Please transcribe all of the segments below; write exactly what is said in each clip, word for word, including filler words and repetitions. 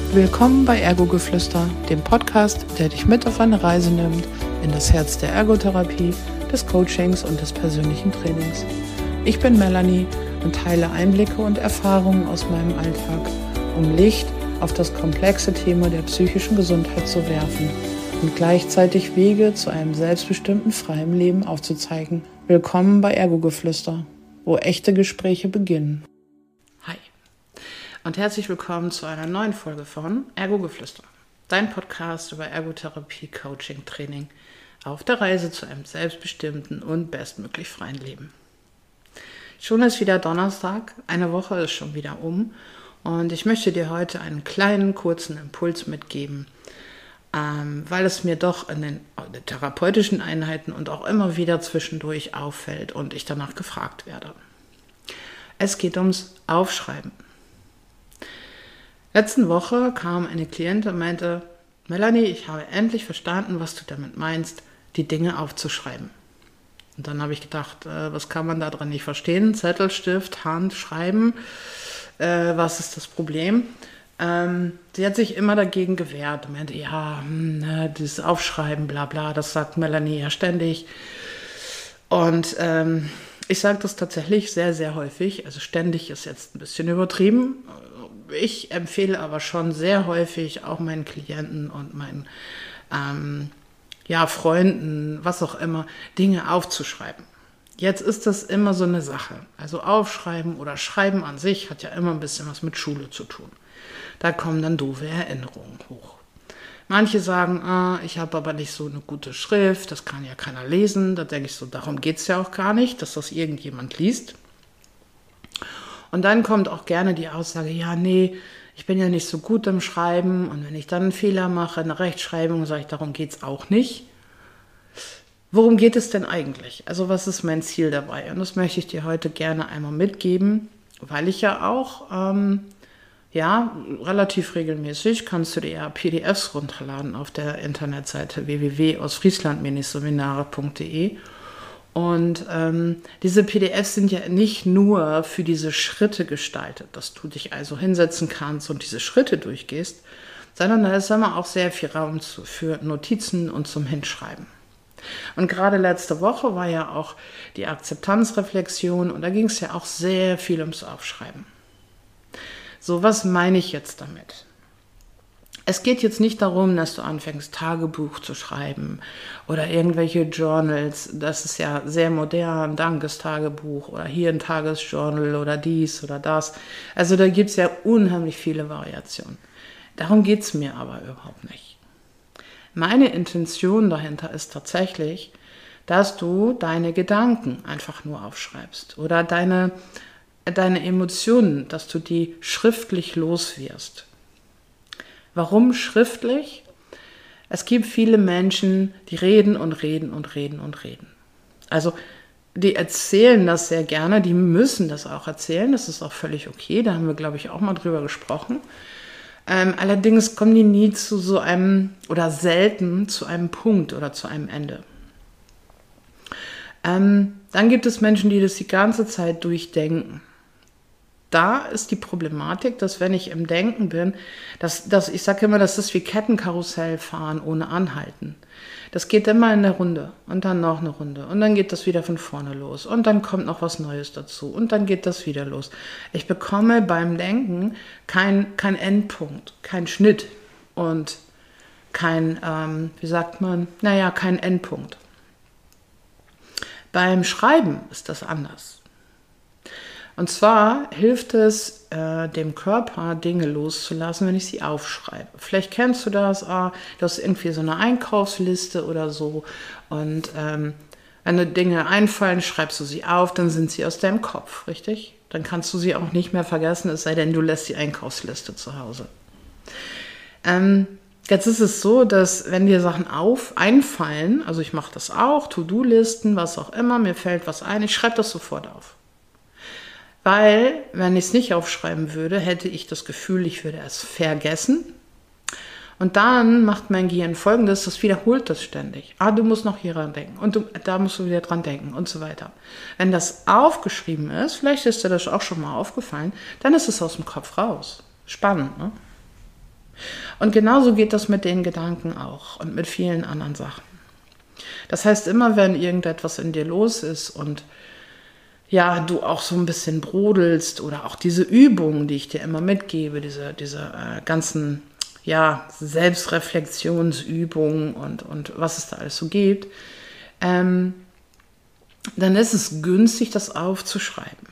Willkommen bei Ergo-Geflüster, dem Podcast, der dich mit auf eine Reise nimmt in das Herz der Ergotherapie, des Coachings und des persönlichen Trainings. Ich bin Melanie und teile Einblicke und Erfahrungen aus meinem Alltag, um Licht auf das komplexe Thema der psychischen Gesundheit zu werfen und gleichzeitig Wege zu einem selbstbestimmten, freien Leben aufzuzeigen. Willkommen bei Ergo-Geflüster, wo echte Gespräche beginnen. Hi und herzlich willkommen zu einer neuen Folge von Ergo-Geflüster, dein Podcast über Ergotherapie, Coaching, Training auf der Reise zu einem selbstbestimmten und bestmöglich freien Leben. Schon ist wieder Donnerstag, eine Woche ist schon wieder um und ich möchte dir heute einen kleinen, kurzen Impuls mitgeben, ähm, weil es mir doch in den, in den therapeutischen Einheiten und auch immer wieder zwischendurch auffällt und ich danach gefragt werde. Es geht ums Aufschreiben. Letzte Woche kam eine Klientin und meinte, Melanie, ich habe endlich verstanden, was du damit meinst, die Dinge aufzuschreiben. Und dann habe ich gedacht, äh, was kann man da dran nicht verstehen? Zettel, Stift, Hand, Schreiben, äh, was ist das Problem? Ähm, sie hat sich immer dagegen gewehrt und meinte, ja, hm, dieses Aufschreiben, bla bla, das sagt Melanie ja ständig. Und ähm, ich sage das tatsächlich sehr, sehr häufig, also ständig ist jetzt ein bisschen übertrieben. Ich empfehle aber schon sehr häufig auch meinen Klienten und meinen ähm, ja, Freunden, was auch immer, Dinge aufzuschreiben. Jetzt ist das immer so eine Sache. Also aufschreiben oder schreiben an sich hat ja immer ein bisschen was mit Schule zu tun. Da kommen dann doofe Erinnerungen hoch. Manche sagen, ah, ich habe aber nicht so eine gute Schrift, das kann ja keiner lesen. Da denke ich so, darum geht es ja auch gar nicht, dass das irgendjemand liest. Und dann kommt auch gerne die Aussage, ja, nee, ich bin ja nicht so gut im Schreiben und wenn ich dann einen Fehler mache, eine Rechtschreibung, sage ich, darum geht es auch nicht. Worum geht es denn eigentlich? Also was ist mein Ziel dabei? Und das möchte ich dir heute gerne einmal mitgeben, weil ich ja auch, ähm, ja, relativ regelmäßig kannst du dir ja P D Fs runterladen auf der Internetseite w w w punkt ostfriesland seminare punkt de. Und ähm, diese P D Fs sind ja nicht nur für diese Schritte gestaltet, dass du dich also hinsetzen kannst und diese Schritte durchgehst, sondern da ist immer auch sehr viel Raum zu, für Notizen und zum Hinschreiben. Und gerade letzte Woche war ja auch die Akzeptanzreflexion und da ging es ja auch sehr viel ums Aufschreiben. So, was meine ich jetzt damit? Es geht jetzt nicht darum, dass du anfängst, Tagebuch zu schreiben oder irgendwelche Journals. Das ist ja sehr modern, Dankestagebuch oder hier ein Tagesjournal oder dies oder das. Also da gibt es ja unheimlich viele Variationen. Darum geht es mir aber überhaupt nicht. Meine Intention dahinter ist tatsächlich, dass du deine Gedanken einfach nur aufschreibst oder deine, deine Emotionen, dass du die schriftlich loswirst. Warum schriftlich? Es gibt viele Menschen, die reden und reden und reden und reden. Also die erzählen das sehr gerne, die müssen das auch erzählen, das ist auch völlig okay, da haben wir, glaube ich, auch mal drüber gesprochen. Ähm, allerdings kommen die nie zu so einem, oder selten zu einem Punkt oder zu einem Ende. Ähm, dann gibt es Menschen, die das die ganze Zeit durchdenken. Da ist die Problematik, dass wenn ich im Denken bin, dass, dass ich sage immer, das ist wie Kettenkarussell fahren ohne Anhalten. Das geht immer in der Runde und dann noch eine Runde und dann geht das wieder von vorne los und dann kommt noch was Neues dazu und dann geht das wieder los. Ich bekomme beim Denken kein, kein Endpunkt, kein Schnitt und kein, ähm, wie sagt man, naja, kein Endpunkt. Beim Schreiben ist das anders. Und zwar hilft es äh, dem Körper, Dinge loszulassen, wenn ich sie aufschreibe. Vielleicht kennst du das, ah, du hast irgendwie so eine Einkaufsliste oder so und ähm, wenn dir Dinge einfallen, schreibst du sie auf, dann sind sie aus deinem Kopf, richtig? Dann kannst du sie auch nicht mehr vergessen, es sei denn, du lässt die Einkaufsliste zu Hause. Ähm, jetzt ist es so, dass wenn dir Sachen auf, einfallen, also ich mache das auch, To-Do-Listen, was auch immer, mir fällt was ein, ich schreibe das sofort auf. Weil, wenn ich es nicht aufschreiben würde, hätte ich das Gefühl, ich würde es vergessen. Und dann macht mein Gehirn Folgendes, das wiederholt das ständig. Ah, du musst noch hier dran denken und du, da musst du wieder dran denken und so weiter. Wenn das aufgeschrieben ist, vielleicht ist dir das auch schon mal aufgefallen, dann ist es aus dem Kopf raus. Spannend, ne? Und genauso geht das mit den Gedanken auch und mit vielen anderen Sachen. Das heißt, immer wenn irgendetwas in dir los ist und ja, du auch so ein bisschen brodelst oder auch diese Übungen, die ich dir immer mitgebe, diese, diese äh, ganzen ja, Selbstreflexionsübungen und, und was es da alles so gibt, ähm, dann ist es günstig, das aufzuschreiben.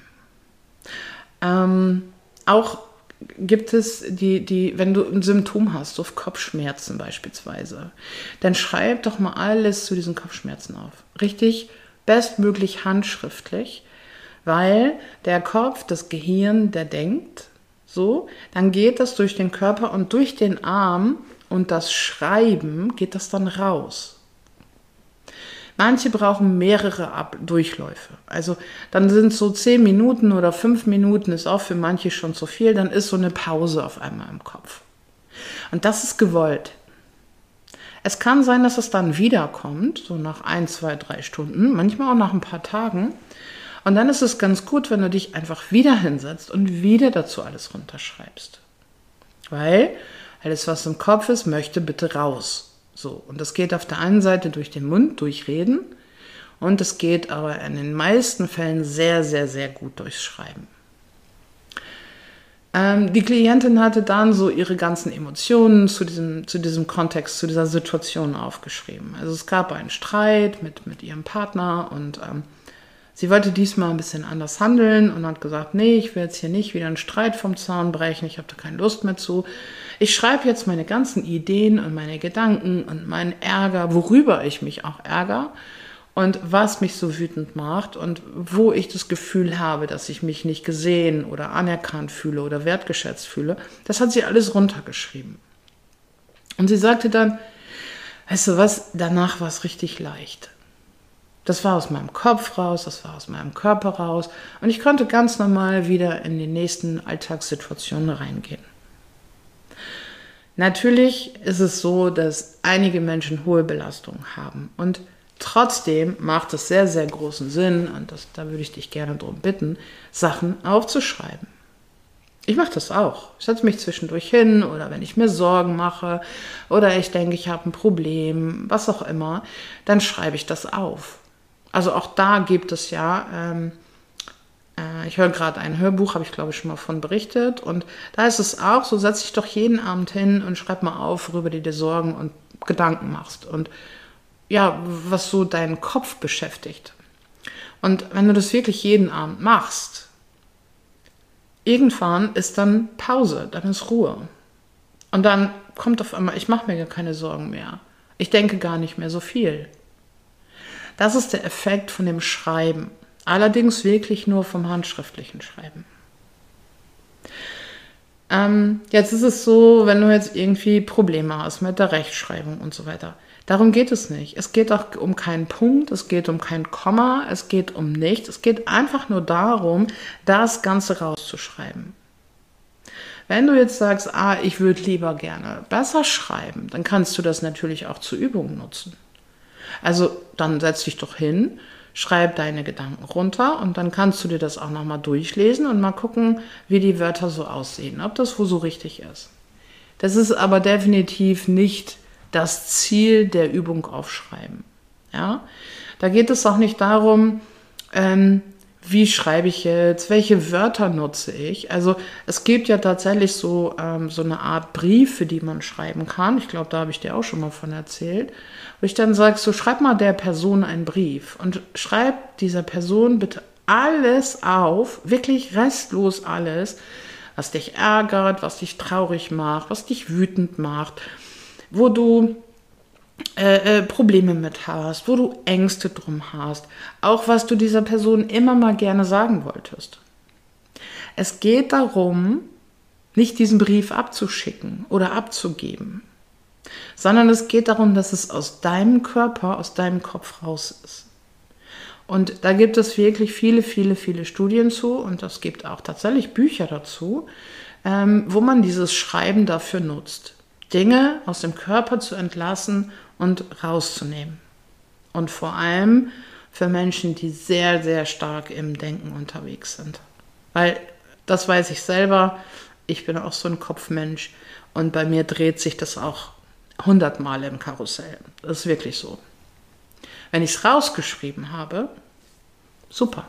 Ähm, auch gibt es die, die, wenn du ein Symptom hast, so Kopfschmerzen beispielsweise, dann schreib doch mal alles zu diesen Kopfschmerzen auf. Richtig, bestmöglich handschriftlich, weil der Kopf, das Gehirn, der denkt so, dann geht das durch den Körper und durch den Arm und das Schreiben geht das dann raus. Manche brauchen mehrere Ab- Durchläufe. Also dann sind so zehn Minuten oder fünf Minuten, ist auch für manche schon zu viel, dann ist so eine Pause auf einmal im Kopf. Und das ist gewollt. Es kann sein, dass es dann wiederkommt, so nach ein, zwei, drei Stunden, manchmal auch nach ein paar Tagen. Und dann ist es ganz gut, wenn du dich einfach wieder hinsetzt und wieder dazu alles runterschreibst. Weil alles, was im Kopf ist, möchte bitte raus. So, und das geht auf der einen Seite durch den Mund, durch Reden, und es geht aber in den meisten Fällen sehr, sehr, sehr gut durchs Schreiben. Ähm, die Klientin hatte dann so ihre ganzen Emotionen zu diesem, zu diesem Kontext, zu dieser Situation aufgeschrieben. Also es gab einen Streit mit, mit ihrem Partner und ähm, sie wollte diesmal ein bisschen anders handeln und hat gesagt, nee, ich will jetzt hier nicht wieder einen Streit vom Zaun brechen, ich habe da keine Lust mehr zu. Ich schreibe jetzt meine ganzen Ideen und meine Gedanken und meinen Ärger, worüber ich mich auch ärgere und was mich so wütend macht und wo ich das Gefühl habe, dass ich mich nicht gesehen oder anerkannt fühle oder wertgeschätzt fühle. Das hat sie alles runtergeschrieben. Und sie sagte dann, weißt du was, danach war es richtig leicht. Das war aus meinem Kopf raus, das war aus meinem Körper raus und ich konnte ganz normal wieder in die nächsten Alltagssituationen reingehen. Natürlich ist es so, dass einige Menschen hohe Belastungen haben und trotzdem macht es sehr, sehr großen Sinn, und das, da würde ich dich gerne darum bitten, Sachen aufzuschreiben. Ich mache das auch. Ich setze mich zwischendurch hin oder wenn ich mir Sorgen mache oder ich denke, ich habe ein Problem, was auch immer, dann schreibe ich das auf. Also auch da gibt es ja, ähm, äh, ich höre gerade ein Hörbuch, habe ich glaube ich schon mal von berichtet, und da ist es auch, so setz dich doch jeden Abend hin und schreib mal auf, worüber du dir Sorgen und Gedanken machst und ja, was so deinen Kopf beschäftigt. Und wenn du das wirklich jeden Abend machst, irgendwann ist dann Pause, dann ist Ruhe. Und dann kommt auf einmal, ich mache mir gar keine Sorgen mehr. Ich denke gar nicht mehr so viel. Das ist der Effekt von dem Schreiben. Allerdings wirklich nur vom handschriftlichen Schreiben. Ähm, jetzt ist es so, wenn du jetzt irgendwie Probleme hast mit der Rechtschreibung und so weiter. Darum geht es nicht. Es geht auch um keinen Punkt, es geht um kein Komma, es geht um nichts. Es geht einfach nur darum, das Ganze rauszuschreiben. Wenn du jetzt sagst, ah, ich würde lieber gerne besser schreiben, dann kannst du das natürlich auch zur Übung nutzen. Also dann setz dich doch hin, schreib deine Gedanken runter und dann kannst du dir das auch nochmal durchlesen und mal gucken, wie die Wörter so aussehen, ob das wohl so richtig ist. Das ist aber definitiv nicht das Ziel der Übung aufschreiben. Ja? Da geht es auch nicht darum, ähm, wie schreibe ich jetzt, welche Wörter nutze ich. Also es gibt ja tatsächlich so, ähm, so eine Art Briefe, die man schreiben kann. Ich glaube, da habe ich dir auch schon mal von erzählt. Wo ich dann sage, so schreib mal der Person einen Brief und schreib dieser Person bitte alles auf, wirklich restlos alles, was dich ärgert, was dich traurig macht, was dich wütend macht, wo du äh, äh, Probleme mit hast, wo du Ängste drum hast, auch was du dieser Person immer mal gerne sagen wolltest. Es geht darum, nicht diesen Brief abzuschicken oder abzugeben, sondern es geht darum, dass es aus deinem Körper, aus deinem Kopf raus ist. Und da gibt es wirklich viele, viele, viele Studien zu und es gibt auch tatsächlich Bücher dazu, ähm, wo man dieses Schreiben dafür nutzt, Dinge aus dem Körper zu entlassen und rauszunehmen. Und vor allem für Menschen, die sehr, sehr stark im Denken unterwegs sind. Weil, das weiß ich selber, ich bin auch so ein Kopfmensch und bei mir dreht sich das auch hundertmal im Karussell. Das ist wirklich so. Wenn ich es rausgeschrieben habe, super.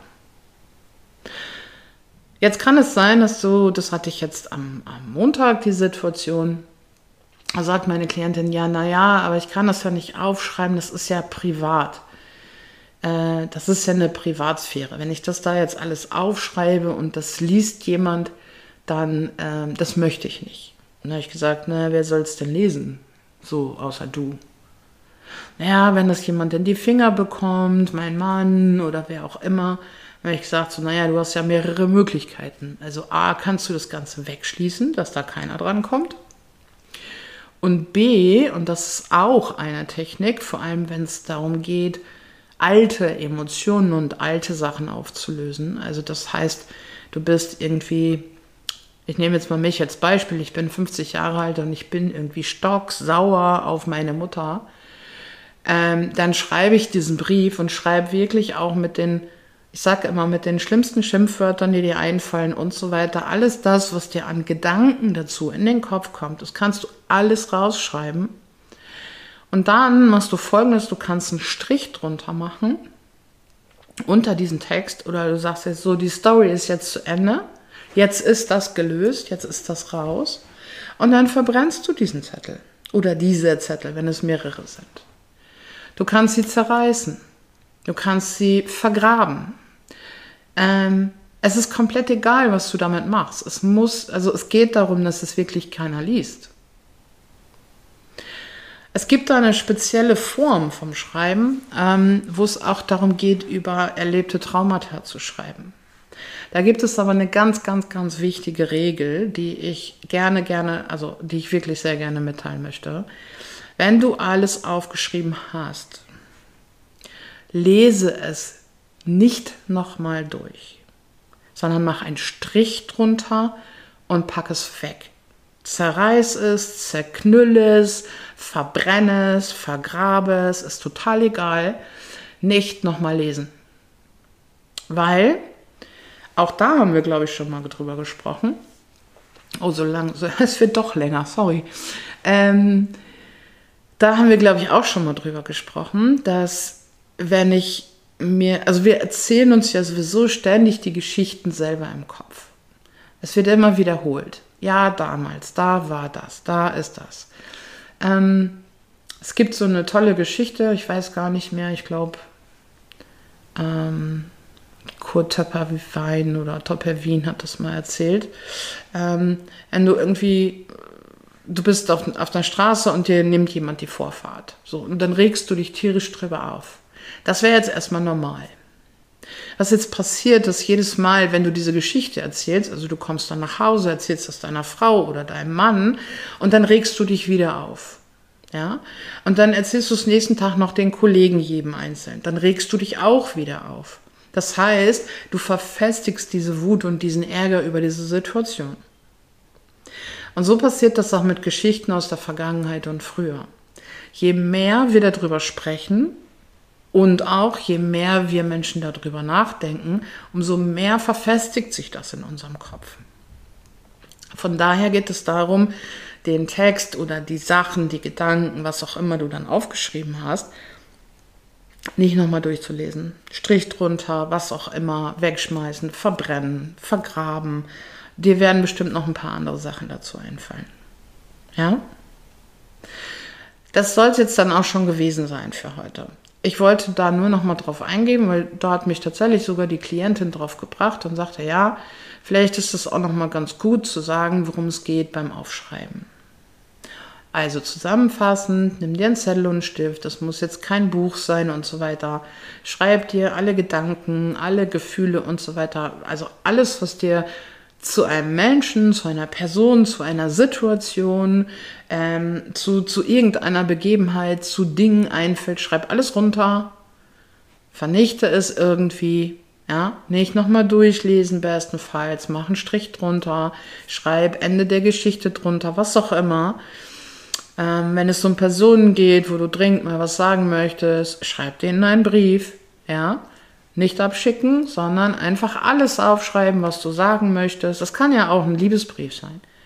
Jetzt kann es sein, dass du, das hatte ich jetzt am, am Montag, die Situation, da sagt meine Klientin, ja, naja, aber ich kann das ja nicht aufschreiben, das ist ja privat. Äh, das ist ja eine Privatsphäre. Wenn ich das da jetzt alles aufschreibe und das liest jemand, dann, äh, das möchte ich nicht. Und dann habe ich gesagt, na, wer soll es denn lesen? So, außer du. Naja, wenn das jemand in die Finger bekommt, mein Mann oder wer auch immer, habe ich gesagt, so, naja, du hast ja mehrere Möglichkeiten. Also A, kannst du das Ganze wegschließen, dass da keiner dran kommt. Und B, und das ist auch eine Technik, vor allem wenn es darum geht, alte Emotionen und alte Sachen aufzulösen. Also das heißt, du bist irgendwie, ich nehme jetzt mal mich als Beispiel, ich bin fünfzig Jahre alt und ich bin irgendwie stocksauer auf meine Mutter. Ähm, dann schreibe ich diesen Brief und schreibe wirklich auch mit den, ich sage immer, mit den schlimmsten Schimpfwörtern, die dir einfallen und so weiter. Alles das, was dir an Gedanken dazu in den Kopf kommt, das kannst du alles rausschreiben. Und dann machst du Folgendes, du kannst einen Strich drunter machen, unter diesen Text, oder du sagst jetzt so, die Story ist jetzt zu Ende, jetzt ist das gelöst, jetzt ist das raus. Und dann verbrennst du diesen Zettel oder diese Zettel, wenn es mehrere sind. Du kannst sie zerreißen. Du kannst sie vergraben. Ähm, es ist komplett egal, was du damit machst. Es muss, also es geht darum, dass es wirklich keiner liest. Es gibt da eine spezielle Form vom Schreiben, ähm, wo es auch darum geht, über erlebte Traumata zu schreiben. Da gibt es aber eine ganz, ganz, ganz wichtige Regel, die ich gerne, gerne, also die ich wirklich sehr gerne mitteilen möchte. Wenn du alles aufgeschrieben hast, lese es nicht nochmal durch, sondern mach einen Strich drunter und pack es weg. Zerreiß es, zerknüll es, verbrenne es, vergrabe es, ist total egal. Nicht nochmal lesen. Weil, auch da haben wir, glaube ich, schon mal drüber gesprochen. Oh, so lang, so, es wird doch länger, sorry. Ähm, da haben wir, glaube ich, auch schon mal drüber gesprochen, dass wenn ich mir, also wir erzählen uns ja sowieso ständig die Geschichten selber im Kopf. Es wird immer wiederholt. Ja, damals, da war das, da ist das. Ähm, es gibt so eine tolle Geschichte, ich weiß gar nicht mehr, ich glaube, ähm, Kurt Töpperwein oder Töpperwien hat das mal erzählt. Ähm, wenn du irgendwie, du bist auf, auf der Straße und dir nimmt jemand die Vorfahrt. So, und dann regst du dich tierisch drüber auf. Das wäre jetzt erstmal normal. Was jetzt passiert, ist jedes Mal, wenn du diese Geschichte erzählst, also du kommst dann nach Hause, erzählst das deiner Frau oder deinem Mann und dann regst du dich wieder auf. Ja? Und dann erzählst du es nächsten Tag noch den Kollegen jedem einzeln. Dann regst du dich auch wieder auf. Das heißt, du verfestigst diese Wut und diesen Ärger über diese Situation. Und so passiert das auch mit Geschichten aus der Vergangenheit und früher. Je mehr wir darüber sprechen, und auch je mehr wir Menschen darüber nachdenken, umso mehr verfestigt sich das in unserem Kopf. Von daher geht es darum, den Text oder die Sachen, die Gedanken, was auch immer du dann aufgeschrieben hast, nicht nochmal durchzulesen. Strich drunter, was auch immer, wegschmeißen, verbrennen, vergraben. Dir werden bestimmt noch ein paar andere Sachen dazu einfallen. Ja? Das soll es jetzt dann auch schon gewesen sein für heute. Ich wollte da nur noch mal drauf eingehen, weil da hat mich tatsächlich sogar die Klientin drauf gebracht und sagte, ja, vielleicht ist es auch noch mal ganz gut zu sagen, worum es geht beim Aufschreiben. Also zusammenfassend, nimm dir einen Zettel und einen Stift, das muss jetzt kein Buch sein und so weiter. Schreib dir alle Gedanken, alle Gefühle und so weiter, also alles, was dir zu einem Menschen, zu einer Person, zu einer Situation, ähm, zu, zu irgendeiner Begebenheit, zu Dingen einfällt, schreib alles runter, vernichte es irgendwie, ja, nicht nochmal durchlesen bestenfalls, mach einen Strich drunter, schreib Ende der Geschichte drunter, was auch immer. Ähm, wenn es um Personen geht, wo du dringend mal was sagen möchtest, schreib denen einen Brief, ja. Nicht abschicken, sondern einfach alles aufschreiben, was du sagen möchtest. Das kann ja auch ein Liebesbrief sein.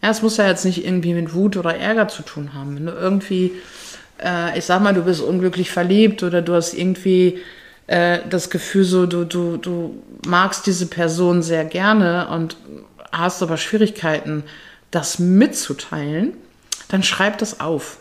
Ja, es muss ja jetzt nicht irgendwie mit Wut oder Ärger zu tun haben. Wenn du irgendwie, äh, ich sag mal, du bist unglücklich verliebt oder du hast irgendwie äh, das Gefühl so, du, du, du magst diese Person sehr gerne und hast aber Schwierigkeiten, das mitzuteilen, dann schreib das auf.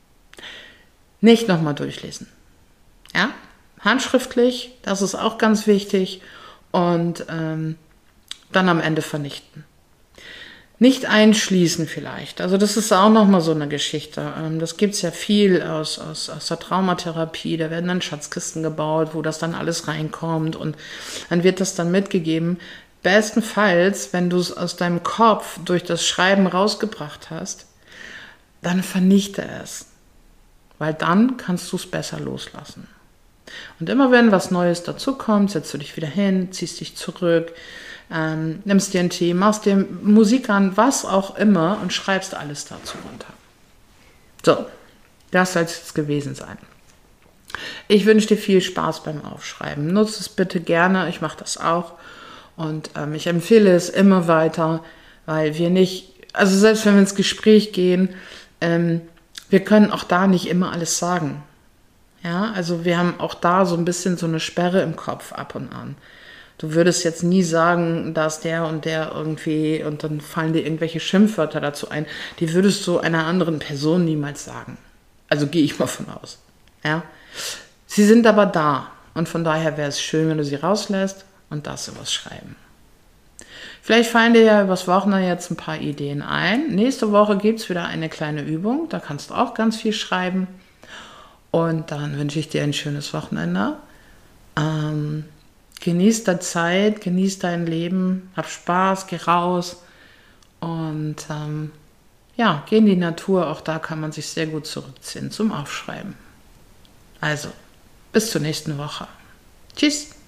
Nicht nochmal durchlesen. Ja? Handschriftlich, das ist auch ganz wichtig. Und ähm, dann am Ende vernichten. Nicht einschließen vielleicht. Also das ist auch nochmal so eine Geschichte. Ähm, das gibt es ja viel aus, aus, aus der Traumatherapie. Da werden dann Schatzkisten gebaut, wo das dann alles reinkommt. Und dann wird das dann mitgegeben. Bestenfalls, wenn du es aus deinem Kopf durch das Schreiben rausgebracht hast, dann vernichte es. Weil dann kannst du es besser loslassen. Und immer wenn was Neues dazukommt, setzt du dich wieder hin, ziehst dich zurück, ähm, nimmst dir einen Tee, machst dir Musik an, was auch immer und schreibst alles dazu runter. So, das soll es jetzt gewesen sein. Ich wünsche dir viel Spaß beim Aufschreiben. Nutze es bitte gerne, ich mache das auch. Und ähm, ich empfehle es immer weiter, weil wir nicht, also selbst wenn wir ins Gespräch gehen, ähm, wir können auch da nicht immer alles sagen. Ja, also wir haben auch da so ein bisschen so eine Sperre im Kopf ab und an. Du würdest jetzt nie sagen, dass der und der irgendwie, und dann fallen dir irgendwelche Schimpfwörter dazu ein, die würdest du einer anderen Person niemals sagen. Also gehe ich mal von aus. Ja, sie sind aber da und von daher wäre es schön, wenn du sie rauslässt und darfst du was schreiben. Vielleicht fallen dir ja übers Wochenende jetzt ein paar Ideen ein. Nächste Woche gibt es wieder eine kleine Übung, da kannst du auch ganz viel schreiben. Und dann wünsche ich dir ein schönes Wochenende. Ähm, genieß deine Zeit, genieß dein Leben, hab Spaß, geh raus und ähm, ja, geh in die Natur. Auch da kann man sich sehr gut zurückziehen zum Aufschreiben. Also, bis zur nächsten Woche. Tschüss.